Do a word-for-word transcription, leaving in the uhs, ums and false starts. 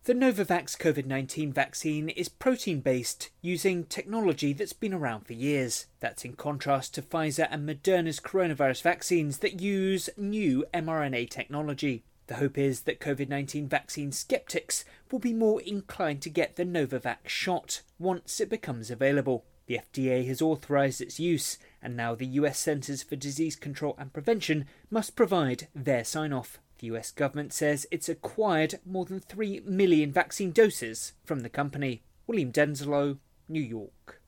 The Novavax COVID nineteen vaccine is protein-based, using technology that's been around for years. That's in contrast to Pfizer and Moderna's coronavirus vaccines that use new mRNA technology. The hope is that COVID nineteen vaccine skeptics will be more inclined to get the Novavax shot once it becomes available. The F D A has authorised its use, and now the U S Centers for Disease Control and Prevention must provide their sign-off. The U S government says it's acquired more than three million vaccine doses from the company. William Denslow, New York.